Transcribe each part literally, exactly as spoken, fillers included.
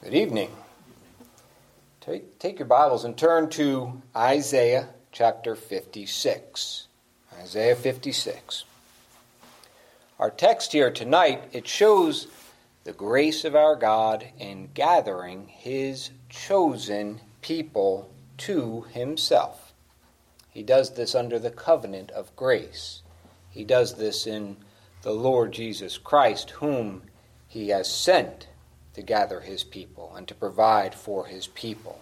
Good evening. Take, take your Bibles and turn to Isaiah chapter fifty-six. Isaiah fifty-six. Our text here tonight, it shows the grace of our God in gathering His chosen people to Himself. He does this under the covenant of grace. He does this in the Lord Jesus Christ, whom He has sent to gather His people and to provide for His people.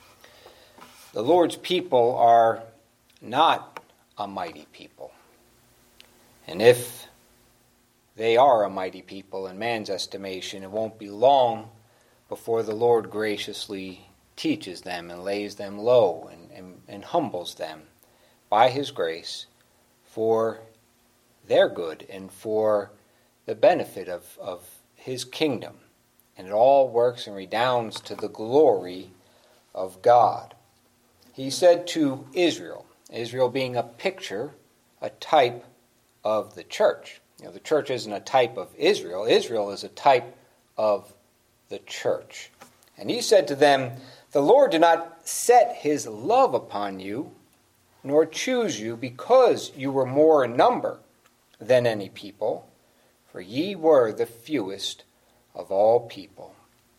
The Lord's people are not a mighty people. And if they are a mighty people in man's estimation, it won't be long before the Lord graciously teaches them and lays them low and, and, and humbles them by His grace for their good and for the benefit of, of His kingdom. And it all works and redounds to the glory of God. He said to Israel, Israel being a picture, a type of the church. You know, the church isn't a type of Israel. Israel is a type of the church. And he said to them, "The Lord did not set His love upon you, nor choose you, because you were more in number than any people, for ye were the fewest of all people."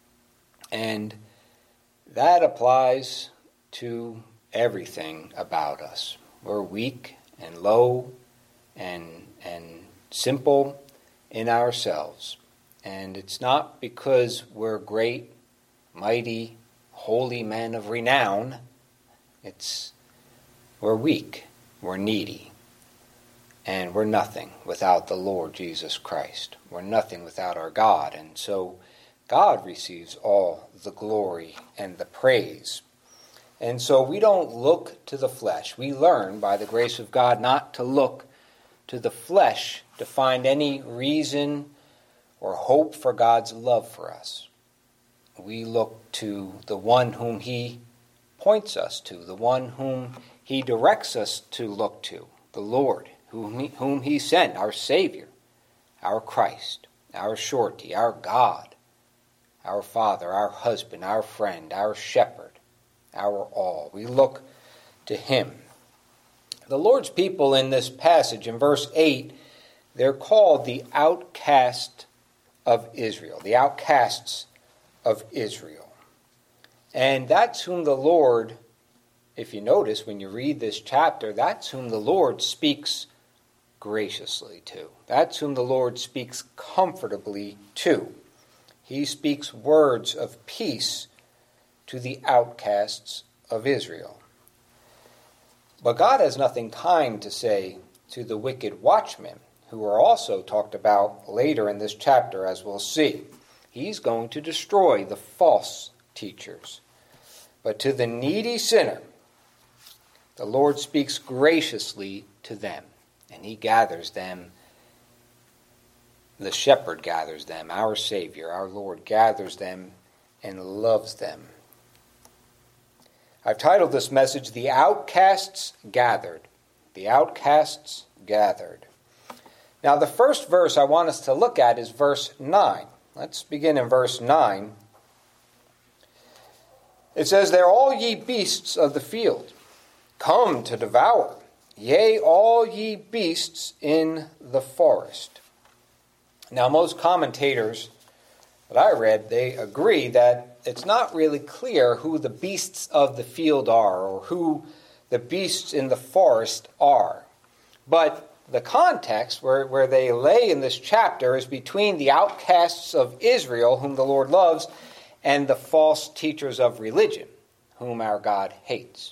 And that applies to everything about us. We're weak and low and and simple in ourselves. And it's not because we're great, mighty, holy men of renown. It's we're weak, we're needy, and we're nothing without the Lord Jesus Christ. We're nothing without our God. And so God receives all the glory and the praise. And so we don't look to the flesh. We learn by the grace of God not to look to the flesh to find any reason or hope for God's love for us. We look to the one whom He points us to, the one whom He directs us to look to, the Lord, whom He, whom he sent, our Savior, our Christ, our surety, our God, our Father, our husband, our friend, our shepherd, our all. We look to Him. The Lord's people in this passage, in verse eight, they're called the outcast of Israel, the outcasts of Israel. And that's whom the Lord, if you notice when you read this chapter, that's whom the Lord speaks graciously to. That's whom the Lord speaks comfortably to. He speaks words of peace to the outcasts of Israel. But God has nothing kind to say to the wicked watchmen, who are also talked about later in this chapter, as we'll see. He's going to destroy the false teachers. But to the needy sinner, the Lord speaks graciously to them, and He gathers them. The shepherd gathers them, our Savior, our Lord gathers them and loves them. I've titled this message, The Outcasts Gathered. The Outcasts Gathered. Now, the first verse I want us to look at is verse nine. Let's begin in verse nine. It says, "There all ye beasts of the field, come to devour, yea, all ye beasts in the forest." Now, most commentators that I read, they agree that it's not really clear who the beasts of the field are or who the beasts in the forest are. But the context where, where they lay in this chapter is between the outcasts of Israel, whom the Lord loves, and the false teachers of religion, whom our God hates.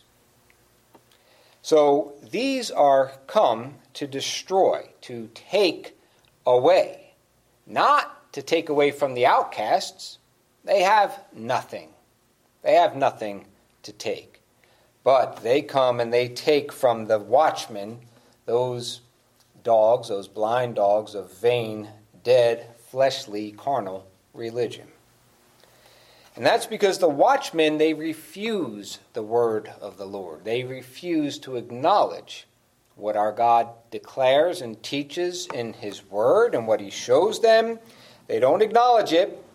So these are come to destroy, to take away, not to take away from the outcasts. They have nothing. They have nothing to take. But they come and they take from the watchmen those dogs, those blind dogs of vain, dead, fleshly, carnal religion. And that's because the watchmen, they refuse the word of the Lord. They refuse to acknowledge what our God declares and teaches in His word and what He shows them. They don't acknowledge it.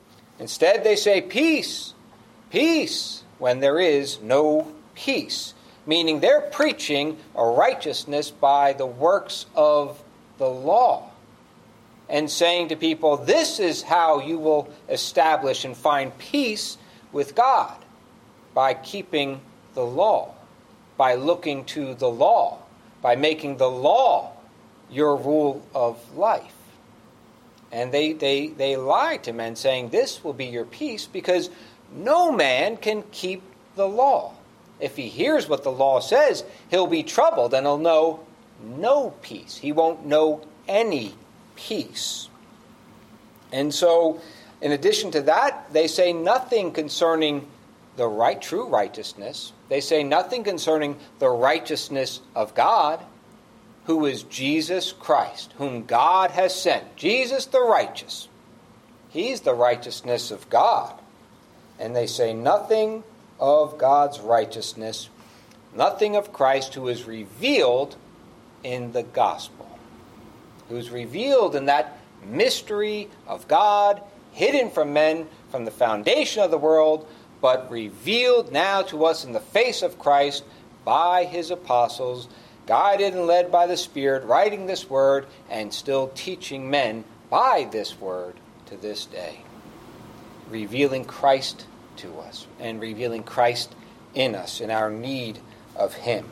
Instead, they say peace, peace, when there is no peace. Meaning they're preaching a righteousness by the works of the law. And saying to people, this is how you will establish and find peace with God. By keeping the law. By looking to the law. By making the law your rule of life. And they, they, they lie to men saying, this will be your peace because no man can keep the law. If he hears what the law says, he'll be troubled and he'll know no peace. He won't know any peace. And so, in addition to that, they say nothing concerning the right, true righteousness. They say nothing concerning the righteousness of God, who is Jesus Christ, whom God has sent. Jesus the righteous. He's the righteousness of God. And they say nothing of God's righteousness, nothing of Christ who is revealed in the gospel, who is revealed in that mystery of God, hidden from men from the foundation of the world, but revealed now to us in the face of Christ by his apostles, guided and led by the Spirit, writing this word and still teaching men by this word to this day, revealing Christ to us and revealing Christ in us in our need of him.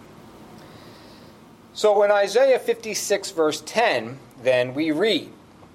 So in Isaiah fifty-six verse ten, then we read,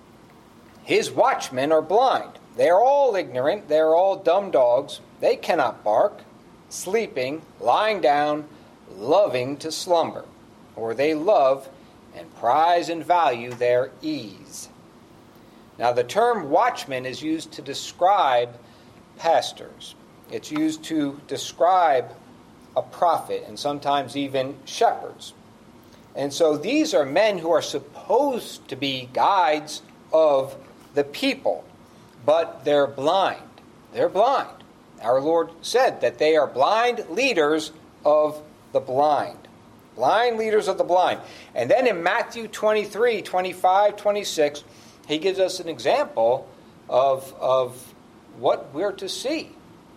his watchmen are blind. They are all ignorant. They are all dumb dogs. They cannot bark, sleeping, lying down, loving to slumber. Or they love and prize and value their ease. Now the term watchman is used to describe pastors. It's used to describe a prophet and sometimes even shepherds. And so these are men who are supposed to be guides of the people, but they're blind. They're blind. Our Lord said that they are blind leaders of the blind. Blind leaders of the blind. And then in Matthew twenty-three, twenty-five, twenty-six, he gives us an example of, of what we're to see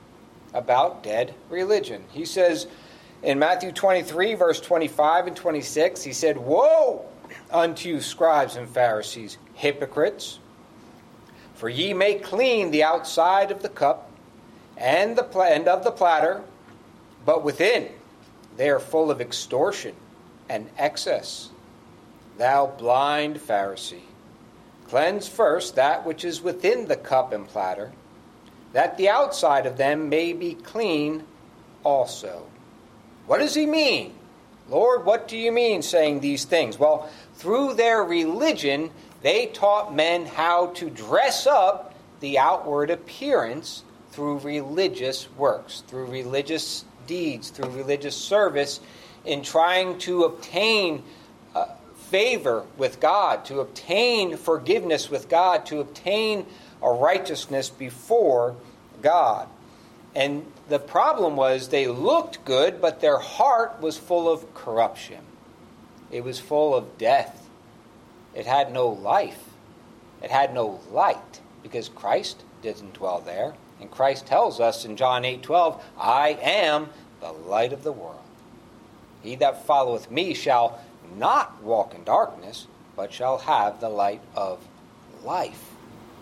about dead religion. He says in Matthew twenty-three, verse twenty-five and twenty-six, he said, woe unto you, scribes and Pharisees, hypocrites! For ye make clean the outside of the cup and the pl- and of the platter, but within they are full of extortion and excess. Thou blind Pharisee, cleanse first that which is within the cup and platter, that the outside of them may be clean also. What does he mean? Lord, what do you mean saying these things? Well, through their religion, they taught men how to dress up the outward appearance through religious works, through religious deeds, through religious service, in trying to obtain uh, favor with God, to obtain forgiveness with God, to obtain a righteousness before God. And the problem was they looked good, but their heart was full of corruption. It was full of death. It had no life. It had no light, because Christ didn't dwell there. And Christ tells us in John eight twelve, I am the light of the world. He that followeth me shall not walk in darkness, but shall have the light of life.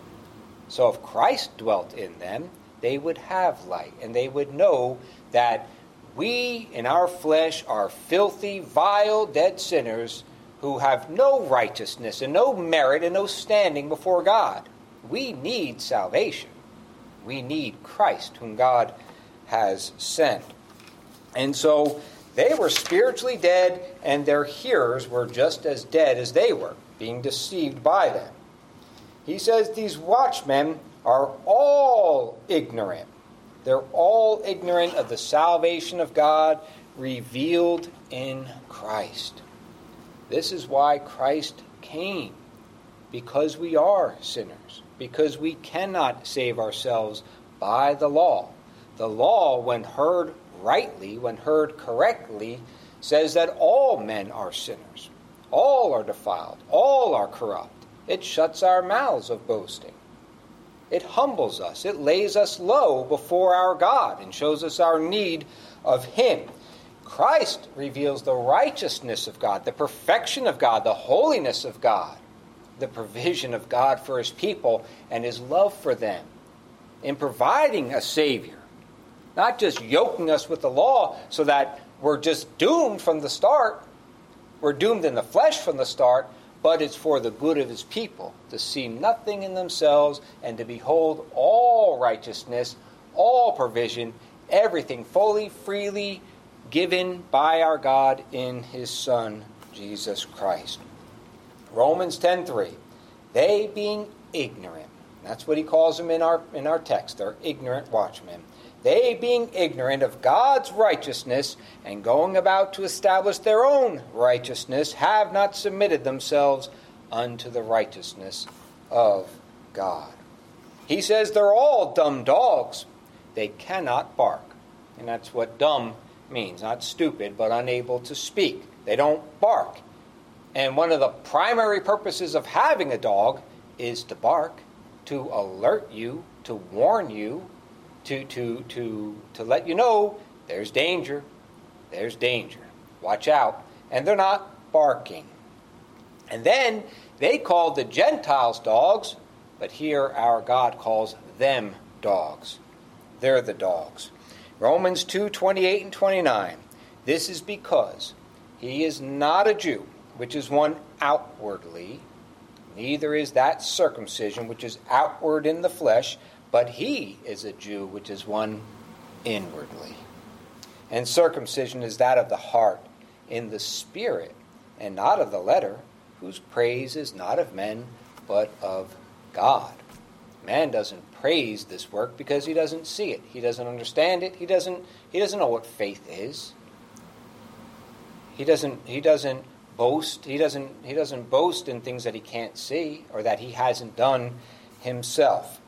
So if Christ dwelt in them, they would have light, and they would know that we in our flesh are filthy, vile, dead sinners who have no righteousness and no merit and no standing before God. We need salvation. We need Christ, whom God has sent. And so they were spiritually dead, and their hearers were just as dead as they were, being deceived by them. He says these watchmen are all ignorant. They're all ignorant of the salvation of God revealed in Christ. This is why Christ came, because we are sinners, because we cannot save ourselves by the law. The law, when heard rightly, when heard correctly, says that all men are sinners. All are defiled. All are corrupt. It shuts our mouths of boasting. It humbles us. It lays us low before our God and shows us our need of Him. Christ reveals the righteousness of God, the perfection of God, the holiness of God, the provision of God for His people and His love for them in providing a Savior. Not just yoking us with the law so that we're just doomed from the start. We're doomed in the flesh from the start, but it's for the good of His people to see nothing in themselves and to behold all righteousness, all provision, everything fully, freely given by our God in His Son, Jesus Christ. Romans ten three, they being ignorant, that's what he calls them in our, in our text, they're ignorant watchmen. They being ignorant of God's righteousness and going about to establish their own righteousness, have not submitted themselves unto the righteousness of God. He says they're all dumb dogs. They cannot bark. And that's what dumb means. Not stupid, but unable to speak. They don't bark. And one of the primary purposes of having a dog is to bark, to alert you, to warn you, to to to to let you know there's danger, there's danger. Watch out. And they're not barking. And then they called the Gentiles dogs, but here our God calls them dogs. They're the dogs. Romans two twenty-eight and twenty-nine. This is because he is not a Jew, which is one outwardly, neither is that circumcision, which is outward in the flesh, but he is a Jew, which is one inwardly. And circumcision is that of the heart, in the spirit, and not of the letter, whose praise is not of men, but of God. Man doesn't praise this work because he doesn't see it. He doesn't understand it. He doesn't, he doesn't know what faith is. He doesn't, he doesn't boast. He doesn't, he doesn't boast in things that he can't see or that he hasn't done himself.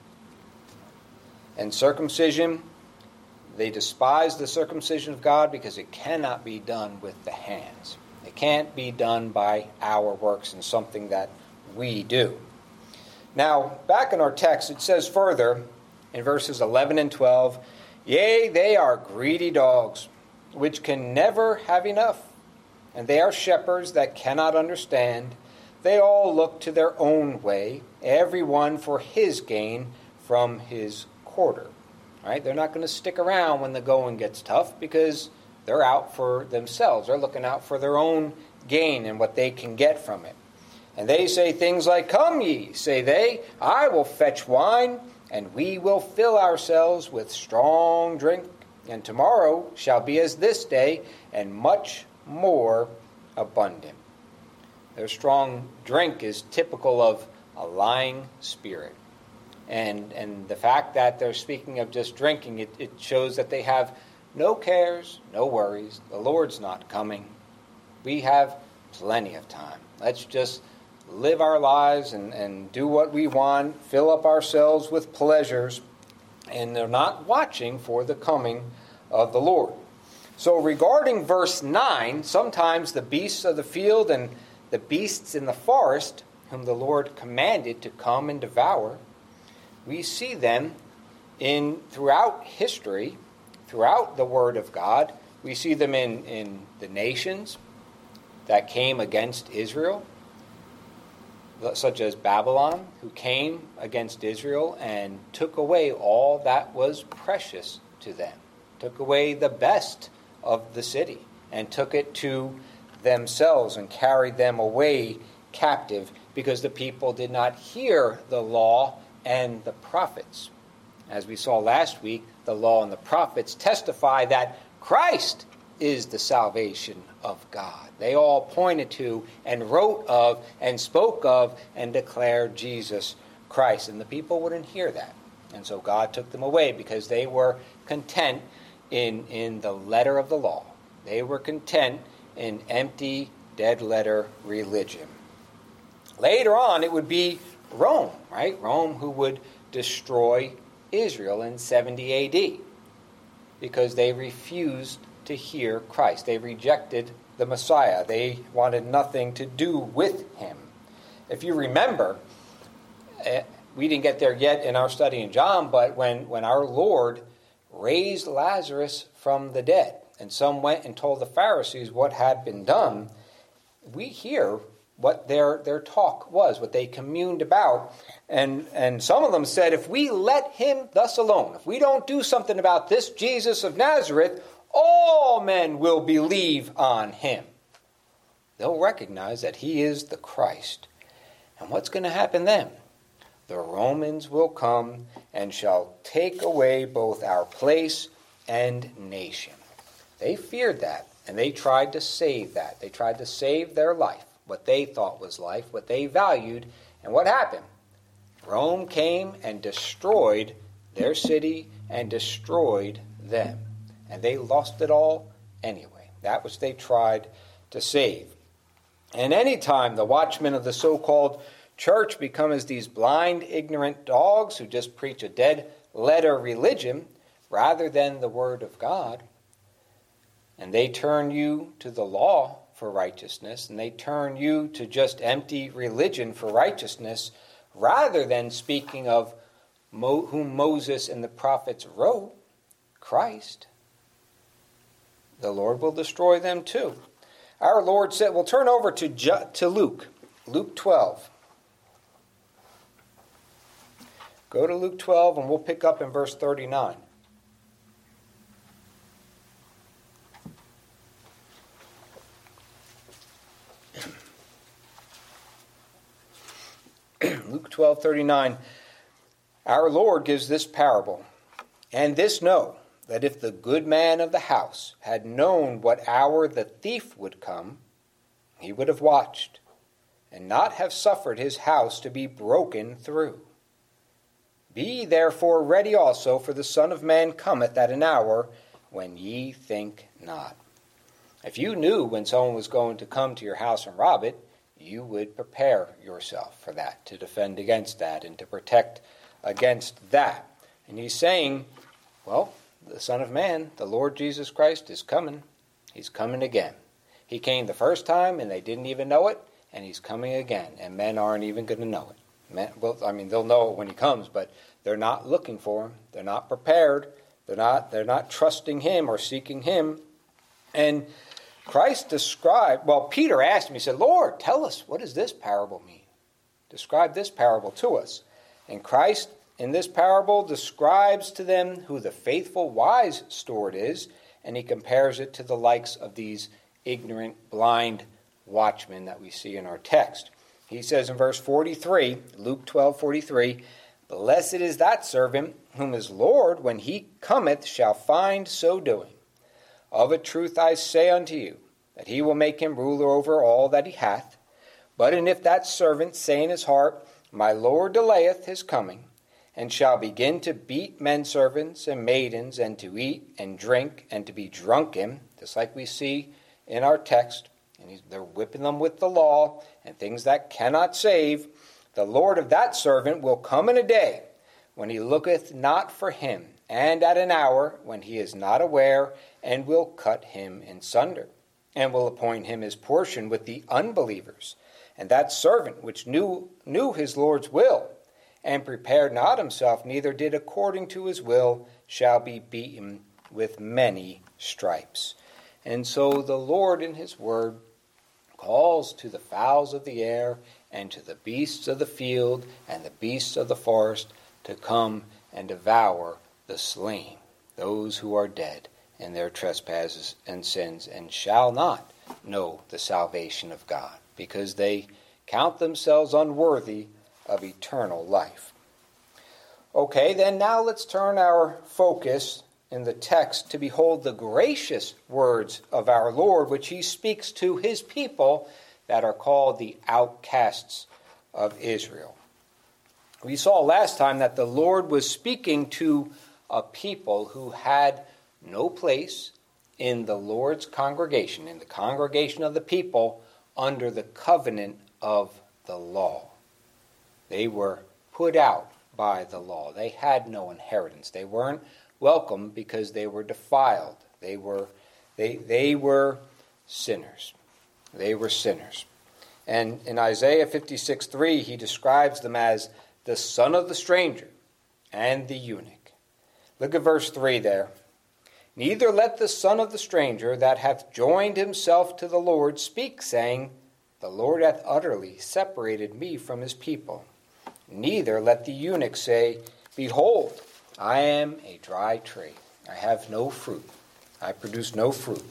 And circumcision, they despise the circumcision of God because it cannot be done with the hands. It can't be done by our works and something that we do. Now, back in our text, it says further in verses eleven and twelve, yea, they are greedy dogs, which can never have enough, and they are shepherds that cannot understand. They all look to their own way, every one for his gain from his quarter. Right? They're not going to stick around when the going gets tough because they're out for themselves. They're looking out for their own gain and what they can get from it. And they say things like, come ye, say they, I will fetch wine, and we will fill ourselves with strong drink, and tomorrow shall be as this day, and much more abundant. Their strong drink is typical of a lying spirit. And and the fact that they're speaking of just drinking, it, it shows that they have no cares, no worries. The Lord's not coming. We have plenty of time. Let's just live our lives and, and do what we want, fill up ourselves with pleasures, and they're not watching for the coming of the Lord. So regarding verse nine, sometimes the beasts of the field and the beasts in the forest, whom the Lord commanded to come and devour, we see them in throughout history, throughout the Word of God. We see them in, in the nations that came against Israel, such as Babylon, who came against Israel and took away all that was precious to them, took away the best of the city, and took it to themselves and carried them away captive because the people did not hear the law and the prophets. As we saw last week, the law and the prophets testify that Christ is the salvation of God. They all pointed to and wrote of and spoke of and declared Jesus Christ. And the people wouldn't hear that. And so God took them away because they were content in, in the letter of the law. They were content in empty, dead letter religion. Later on, it would be Rome, right? Rome who would destroy Israel in seventy A D because they refused to hear Christ. They rejected the Messiah. They wanted nothing to do with him. If you remember, we didn't get there yet in our study in John, but when, when our Lord raised Lazarus from the dead, and some went and told the Pharisees what had been done, we hear what their, their talk was, what they communed about. And, and some of them said, if we let him thus alone, if we don't do something about this Jesus of Nazareth, all men will believe on him. They'll recognize that he is the Christ. And what's going to happen then? The Romans will come and shall take away both our place and nation. They feared that, and they tried to save that. They tried to save their life, what they thought was life, what they valued. And what happened? Rome came and destroyed their city and destroyed them. And they lost it all anyway. That which they tried to save. And any time the watchmen of the so-called church become as these blind, ignorant dogs who just preach a dead-letter religion rather than the Word of God, and they turn you to the law for righteousness, and they turn you to just empty religion for righteousness, rather than speaking of Mo- whom Moses and the prophets wrote, Christ, the Lord will destroy them too. Our Lord said, we'll turn over to, Ju- to Luke, Luke twelve. Go to Luke twelve, and we'll pick up in verse thirty-nine. Luke twelve thirty-nine. Our Lord gives this parable. And this know, that if the good man of the house had known what hour the thief would come, he would have watched, and not have suffered his house to be broken through. Be ye therefore ready also, for the Son of Man cometh at an hour when ye think not. If you knew when someone was going to come to your house and rob it, you would prepare yourself for that, to defend against that, and to protect against that. And he's saying, well, the Son of Man, the Lord Jesus Christ, is coming. He's coming again. He came the first time, and they didn't even know it, and he's coming again, and men aren't even going to know it. Men, well, I mean, they'll know it when he comes, but they're not looking for him. They're not prepared. They're not, they're not trusting him or seeking him. And Christ described, well, Peter asked him, he said, Lord, tell us, what does this parable mean? Describe this parable to us. And Christ, in this parable, describes to them who the faithful wise steward is, and he compares it to the likes of these ignorant, blind watchmen that we see in our text. He says in verse forty-three, Luke twelve forty-three, Blessed is that servant whom his Lord, when he cometh, shall find so doing. Of a truth I say unto you, that he will make him ruler over all that he hath. But and if that servant say in his heart, My Lord delayeth his coming, and shall begin to beat men servants and maidens, and to eat and drink, and to be drunken, just like we see in our text, and he's, they're whipping them with the law, and things that cannot save, the Lord of that servant will come in a day, when he looketh not for him, and at an hour when he is not aware, and will cut him in sunder, and will appoint him his portion with the unbelievers. And that servant which knew knew his Lord's will, and prepared not himself, neither did according to his will, shall be beaten with many stripes. And so the Lord in his word calls to the fowls of the air, and to the beasts of the field, and the beasts of the forest, to come and devour the slain, those who are dead in their trespasses and sins, and shall not know the salvation of God, because they count themselves unworthy of eternal life. Okay, then now let's turn our focus in the text to behold the gracious words of our Lord, which he speaks to his people that are called the outcasts of Israel. We saw last time that the Lord was speaking to a people who had no place in the Lord's congregation, in the congregation of the people, under the covenant of the law. They were put out by the law. They had no inheritance. They weren't welcome because they were defiled. They were, they, they were sinners. They were sinners. And in Isaiah fifty-six three, he describes them as the son of the stranger and the eunuch. Look at verse three there. Neither let the son of the stranger that hath joined himself to the Lord speak, saying, The Lord hath utterly separated me from his people. Neither let the eunuch say, Behold, I am a dry tree. I have no fruit. I produce no fruit.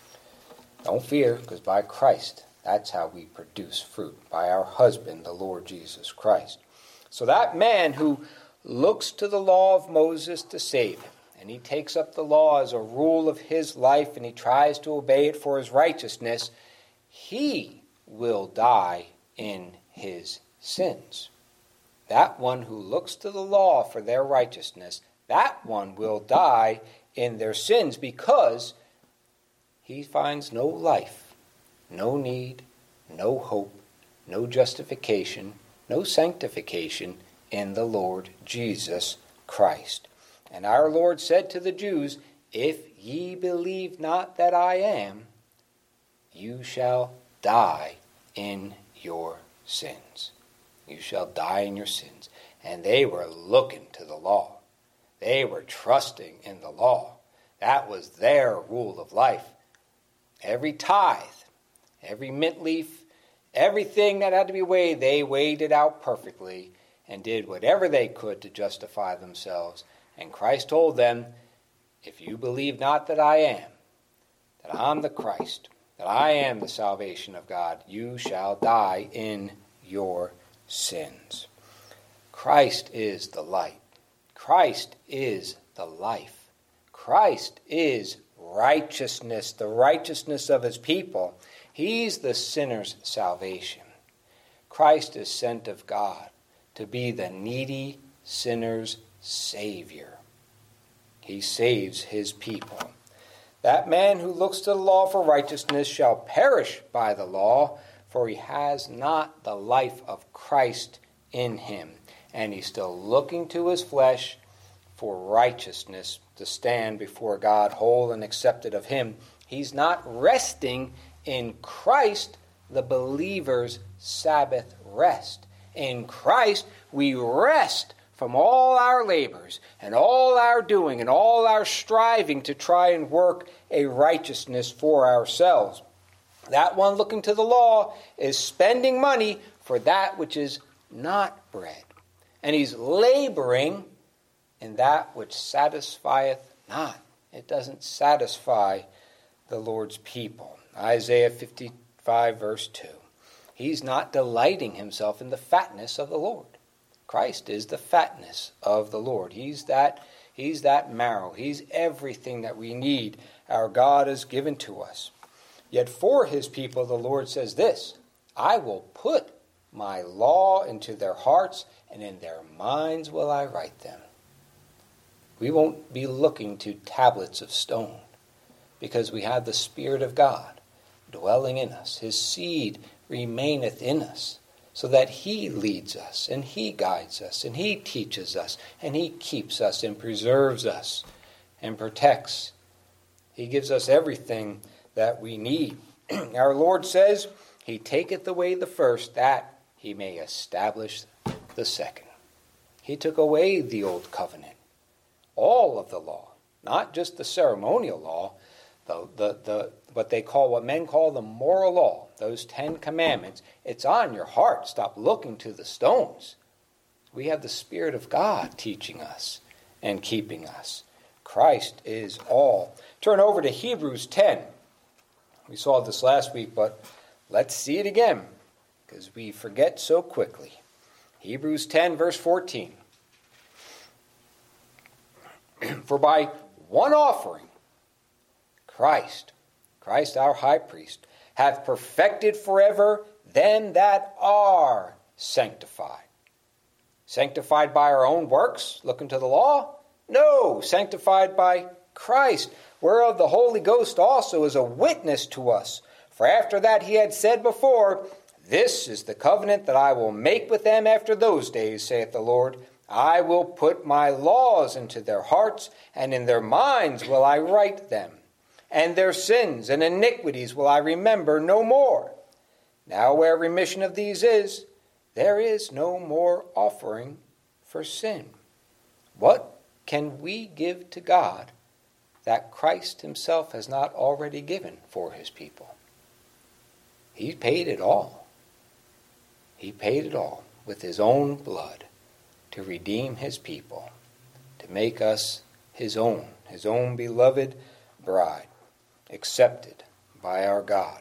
Don't fear, because by Christ, that's how we produce fruit. By our husband, the Lord Jesus Christ. So that man who looks to the law of Moses to save him, and he takes up the law as a rule of his life, and he tries to obey it for his righteousness, he will die in his sins. That one who looks to the law for their righteousness, that one will die in their sins, because he finds no life, no need, no hope, no justification, no sanctification in the Lord Jesus Christ. And our Lord said to the Jews, If ye believe not that I am, you shall die in your sins. You shall die in your sins. And they were looking to the law. They were trusting in the law. That was their rule of life. Every tithe, every mint leaf, everything that had to be weighed, they weighed it out perfectly and did whatever they could to justify themselves. And Christ told them, If you believe not that I am, that I'm the Christ, that I am the salvation of God, you shall die in your sins. Christ is the light. Christ is the life. Christ is righteousness, the righteousness of his people. He's the sinner's salvation. Christ is sent of God to be the needy sinner's Savior. He saves his people. That man who looks to the law for righteousness shall perish by the law, for he has not the life of Christ in him. And he's still looking to his flesh for righteousness to stand before God whole and accepted of him. He's not resting in Christ, the believer's Sabbath rest. In Christ, we rest from all our labors and all our doing and all our striving to try and work a righteousness for ourselves. That one looking to the law is spending money for that which is not bread. And he's laboring in that which satisfieth not. It doesn't satisfy the Lord's people. Isaiah fifty-five verse two. He's not delighting himself in the fatness of the Lord. Christ is the fatness of the Lord. He's that, he's that marrow. He's everything that we need. Our God has given to us. Yet for his people, the Lord says this, I will put my law into their hearts, and in their minds will I write them. We won't be looking to tablets of stone, because we have the Spirit of God dwelling in us. His seed remaineth in us, so that he leads us, and he guides us, and he teaches us, and he keeps us, and preserves us, and protects. He gives us everything that we need. Our Lord says, he taketh away the first, that he may establish the second. He took away the old covenant, all of the law, not just the ceremonial law, the, the, the what they call, what men call the moral law, those Ten Commandments. It's on your heart. Stop looking to the stones. We have the Spirit of God teaching us and keeping us. Christ is all. Turn over to Hebrews ten. We saw this last week, but let's see it again, because we forget so quickly. Hebrews ten, verse fourteen. For by one offering, Christ, Christ our high priest, hath perfected forever them that are sanctified. Sanctified by our own works, looking to the law? No, sanctified by Christ, whereof the Holy Ghost also is a witness to us. For after that he had said before, This is the covenant that I will make with them after those days, saith the Lord. I will put my laws into their hearts, and in their minds will I write them. And their sins and iniquities will I remember no more. Now where remission of these is, there is no more offering for sin. What can we give to God that Christ himself has not already given for his people? He paid it all. He paid it all with his own blood to redeem his people, to make us his own, his own beloved bride, accepted by our God.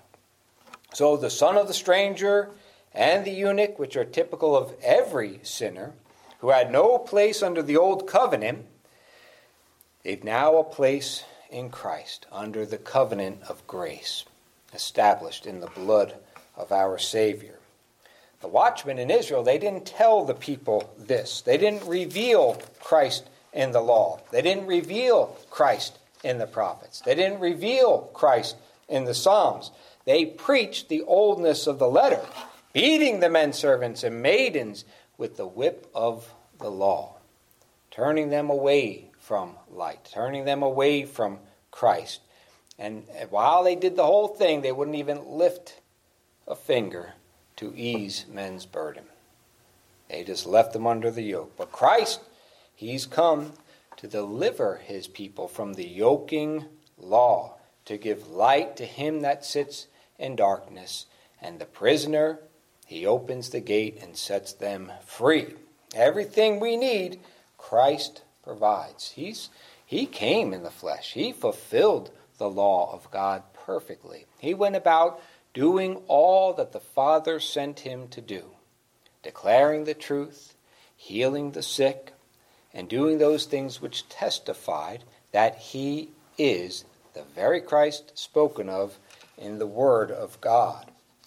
So the son of the stranger and the eunuch, which are typical of every sinner who had no place under the old covenant, they've now a place in Christ under the covenant of grace, established in the blood of our Savior. The watchmen in Israel, they didn't tell the people this. They didn't reveal Christ in the law. They didn't reveal Christ in the prophets. They didn't reveal Christ in the Psalms. They preached the oldness of the letter, beating the men servants and maidens with the whip of the law, turning them away from light, turning them away from Christ. And while they did the whole thing, they wouldn't even lift a finger to ease men's burden. They just left them under the yoke. But Christ, he's come to deliver his people from the yoking law, to give light to him that sits in darkness. And the prisoner, he opens the gate and sets them free. Everything we need, Christ provides. He's, he came in the flesh. He fulfilled the law of God perfectly. He went about doing all that the Father sent him to do, declaring the truth, healing the sick, and doing those things which testified that he is the very Christ spoken of in the Word of God.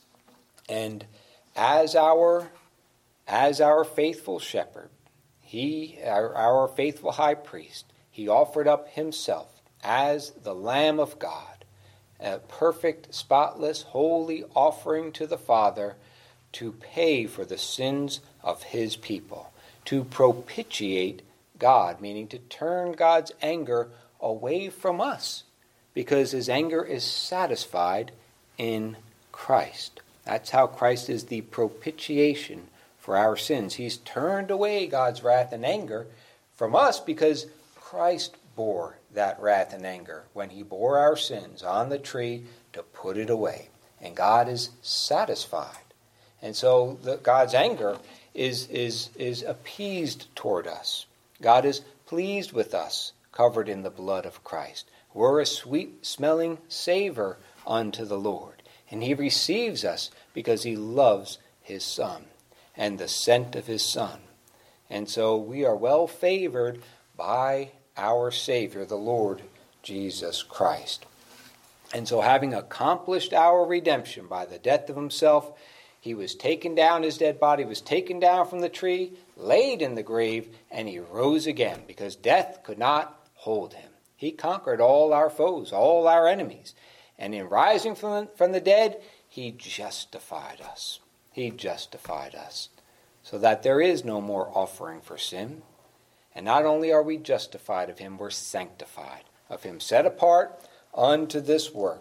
And as our, as our faithful shepherd, he, our, our faithful high priest, he offered up himself as the Lamb of God, a perfect, spotless, holy offering to the Father to pay for the sins of his people, to propitiate God, meaning to turn God's anger away from us, because his anger is satisfied in Christ. That's how Christ is the propitiation for our sins. He's turned away God's wrath and anger from us because Christ bore that wrath and anger when he bore our sins on the tree to put it away. And God is satisfied. And so the, God's anger is, is, is appeased toward us. God is pleased with us, covered in the blood of Christ. We're a sweet-smelling savor unto the Lord. And he receives us because he loves his Son and the scent of his Son. And so we are well favored by our Savior, the Lord Jesus Christ. And so having accomplished our redemption by the death of himself, he was taken down, his dead body was taken down from the tree, laid in the grave, and he rose again because death could not hold him. He conquered all our foes, all our enemies. And in rising from, from the dead, he justified us. He justified us so that there is no more offering for sin. And not only are we justified of him, we're sanctified of him, set apart unto this work.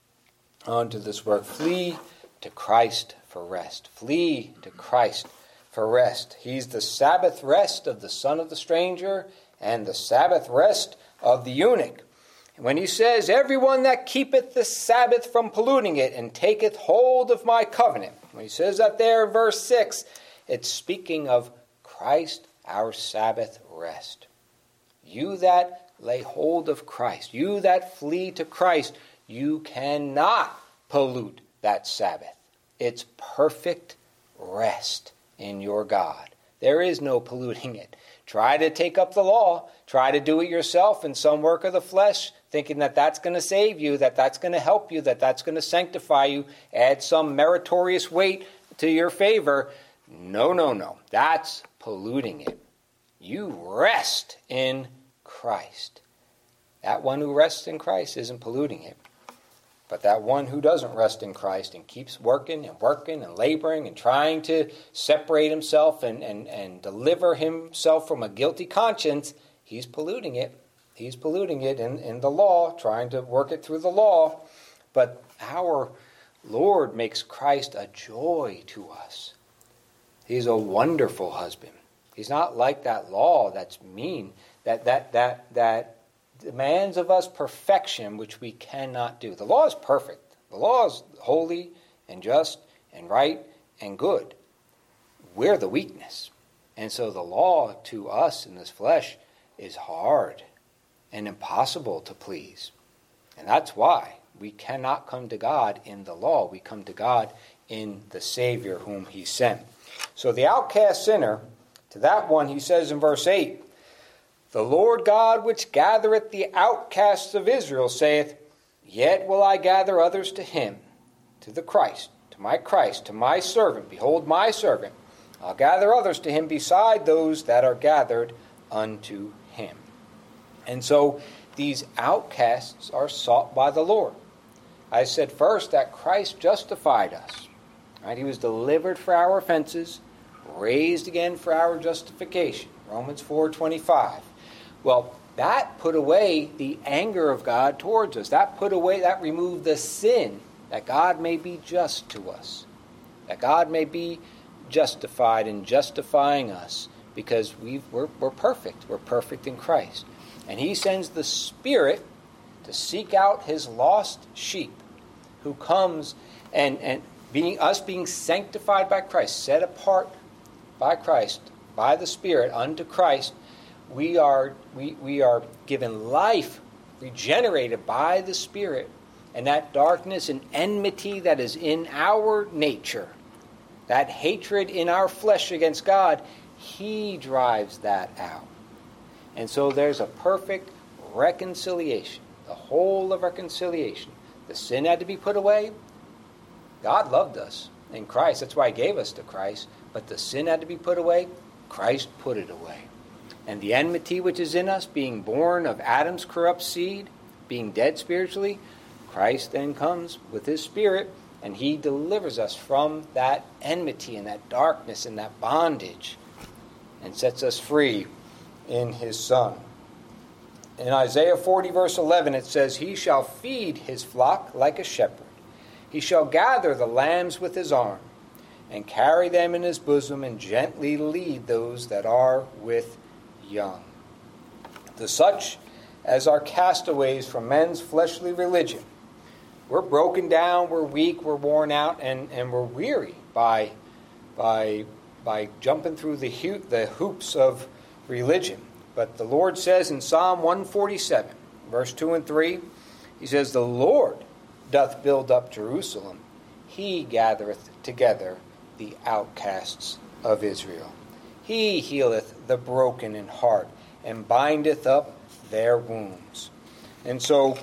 Unto this work. Flee to Christ for rest. Flee to Christ for rest. He's the Sabbath rest of the son of the stranger and the Sabbath rest of the eunuch. And when he says, everyone that keepeth the Sabbath from polluting it and taketh hold of my covenant. When he says that there in verse six, it's speaking of Christ, our Sabbath rest. You that lay hold of Christ, you that flee to Christ, you cannot pollute that Sabbath. It's perfect rest in your God. There is no polluting it. Try to take up the law. Try to do it yourself in some work of the flesh, thinking that that's going to save you, that that's going to help you, that that's going to sanctify you, add some meritorious weight to your favor. No, no, no. That's polluting it. You rest in Christ. That one who rests in Christ isn't polluting it. But that one who doesn't rest in Christ and keeps working and working and laboring and trying to separate himself and, and, and deliver himself from a guilty conscience, he's polluting it. He's polluting it in, in the law, trying to work it through the law. But our Lord makes Christ a joy to us. He's a wonderful husband. He's not like that law that's mean, that that that that demands of us perfection, which we cannot do. The law is perfect. The law is holy and just and right and good. We're the weakness. And so the law to us in this flesh is hard and impossible to please. And that's why we cannot come to God in the law. We come to God in the Savior whom he sent. So the outcast sinner, to that one he says in verse eight, the Lord God which gathereth the outcasts of Israel saith, yet will I gather others to him, to the Christ, to my Christ, to my servant. Behold my servant. I'll gather others to him beside those that are gathered unto him. And so these outcasts are sought by the Lord. I said first that Christ justified us. Right? He was delivered for our offenses, raised again for our justification. Romans four twenty-five. Well, that put away the anger of God towards us. That put away, that removed the sin, that God may be just to us. That God may be justified in justifying us, because we've, we're, we're perfect. We're perfect in Christ. And he sends the Spirit to seek out his lost sheep, who comes and, and being us being sanctified by Christ, set apart by Christ, by the Spirit unto Christ, we are we, we are given life, regenerated by the Spirit. And that darkness and enmity that is in our nature, that hatred in our flesh against God, he drives that out. And so there's a perfect reconciliation, the whole of reconciliation. The sin had to be put away. God loved us in Christ. That's why he gave us to Christ. But the sin had to be put away. Christ put it away. And the enmity which is in us, being born of Adam's corrupt seed, being dead spiritually, Christ then comes with his Spirit, and he delivers us from that enmity and that darkness and that bondage, and sets us free in his Son. In Isaiah forty verse eleven it says, he shall feed his flock like a shepherd. He shall gather the lambs with his arm, and carry them in his bosom, and gently lead those that are with young. To such as are castaways from men's fleshly religion, we're broken down, we're weak, we're worn out, and, and we're weary by, by, by jumping through the, ho- the hoops of religion. But the Lord says in Psalm one forty-seven, verse two and three, he says, the Lord doth build up Jerusalem. He gathereth together the outcasts of Israel. He healeth the broken in heart, and bindeth up their wounds. And so,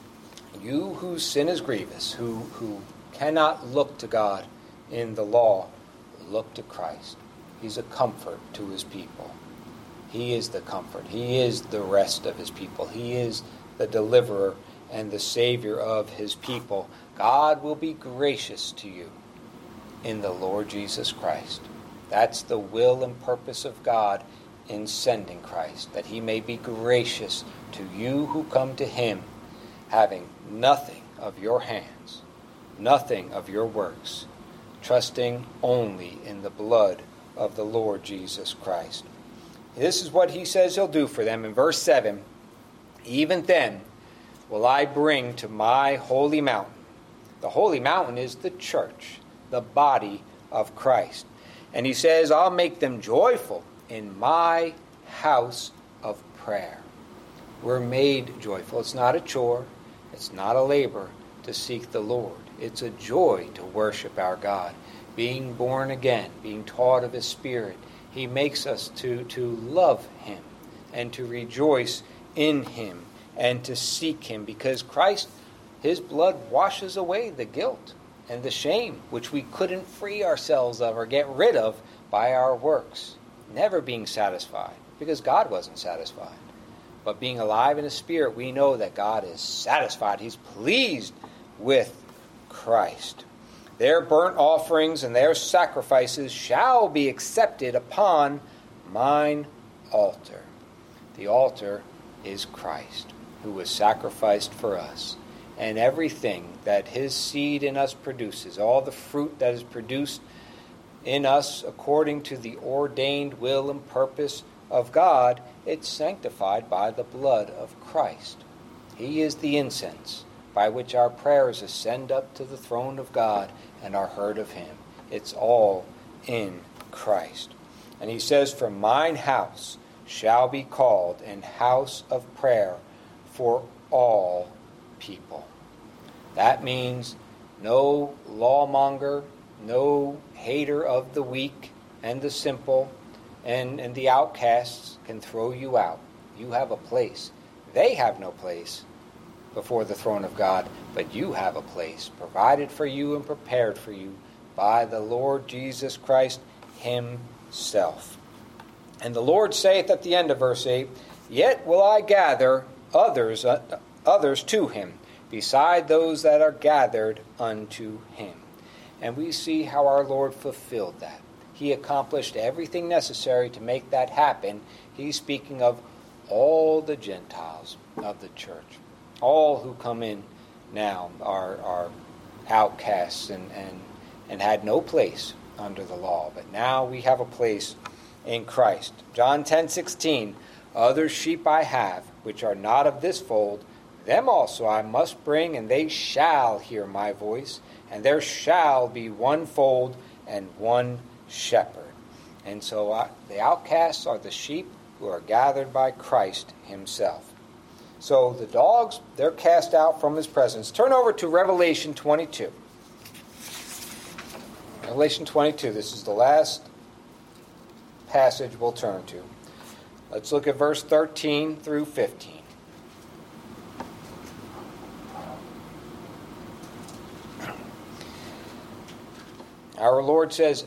you whose sin is grievous, who, who cannot look to God in the law, look to Christ. He's a comfort to his people. He is the comfort. He is the rest of his people. He is the deliverer and the Savior of his people. God will be gracious to you in the Lord Jesus Christ. That's the will and purpose of God in sending Christ, that he may be gracious to you who come to him, having nothing of your hands, nothing of your works, trusting only in the blood of the Lord Jesus Christ. This is what he says he'll do for them in verse seven. Even then will I bring to my holy mountain. The holy mountain is the church, the body of Christ. And he says, I'll make them joyful in my house of prayer. We're made joyful. It's not a chore. It's not a labor to seek the Lord. It's a joy to worship our God. Being born again, being taught of his Spirit, he makes us to, to love him and to rejoice in him and to seek him, because Christ, his blood washes away the guilt and the shame which we couldn't free ourselves of or get rid of by our works. Never being satisfied, because God wasn't satisfied. But being alive in his Spirit, we know that God is satisfied. He's pleased with Christ. Their burnt offerings and their sacrifices shall be accepted upon mine altar. The altar is Christ, who was sacrificed for us. And everything that his seed in us produces, all the fruit that is produced in us according to the ordained will and purpose of God, it's sanctified by the blood of Christ. He is the incense by which our prayers ascend up to the throne of God and are heard of him. It's all in Christ. And he says, "For mine house shall be called an house of prayer for all people." That means no lawmonger, no hater of the weak and the simple and, and the outcasts can throw you out. You have a place. They have no place before the throne of God, but you have a place provided for you and prepared for you by the Lord Jesus Christ himself. And the Lord saith at the end of verse eight, "Yet will I gather others, uh, others to him, beside those that are gathered unto him." And we see how our Lord fulfilled that. He accomplished everything necessary to make that happen. He's speaking of all the Gentiles of the church. All who come in now are, are outcasts and, and, and had no place under the law. But now we have a place in Christ. John ten sixteen, "Other sheep I have, which are not of this fold, them also I must bring, and they shall hear my voice, and there shall be one fold and one shepherd." And so uh, the outcasts are the sheep who are gathered by Christ himself. So the dogs, they're cast out from his presence. Turn over to Revelation twenty-two. Revelation twenty-two, this is the last passage we'll turn to. Let's look at verse thirteen through fifteen. Our Lord says,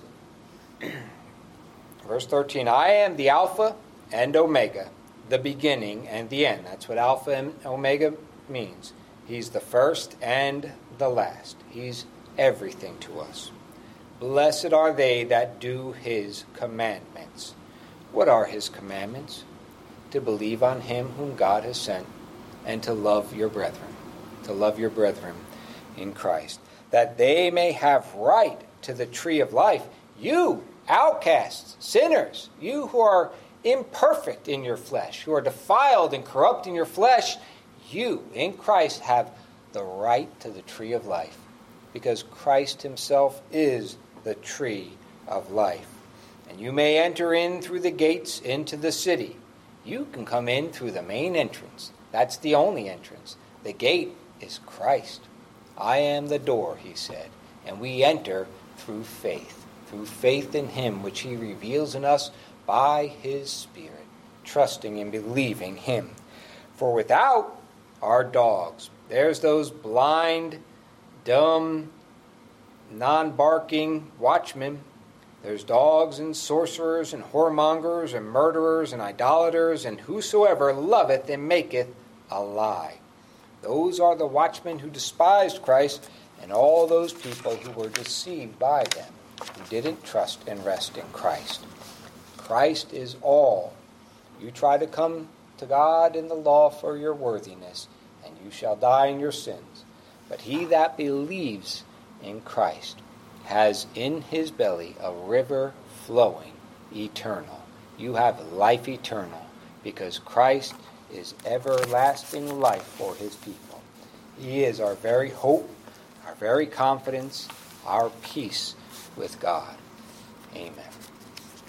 verse thirteen, "I am the Alpha and Omega, the beginning and the end." That's what Alpha and Omega means. He's the first and the last. He's everything to us. "Blessed are they that do his commandments." What are his commandments? To believe on him whom God has sent, and to love your brethren. To love your brethren in Christ. "That they may have right to the tree of life." You, outcasts, sinners, you who are imperfect in your flesh, who are defiled and corrupt in your flesh, you in Christ have the right to the tree of life, because Christ himself is the tree of life. "And you may enter in through the gates into the city." You can come in through the main entrance. That's the only entrance. The gate is Christ. "I am the door," he said, and we enter through faith, through faith in him, which he reveals in us by his Spirit, trusting and believing him. "For without are dogs." There's those blind, dumb, non-barking watchmen. There's dogs and sorcerers and whoremongers and murderers and idolaters and whosoever loveth and maketh a lie. Those are the watchmen who despised Christ, and all those people who were deceived by them, who didn't trust and rest in Christ. Christ is all. You try to come to God in the law for your worthiness, and you shall die in your sins. But he that believes in Christ has in his belly a river flowing eternal. You have life eternal, because Christ is everlasting life for his people. He is our very hope, our very confidence, our peace with God. Amen.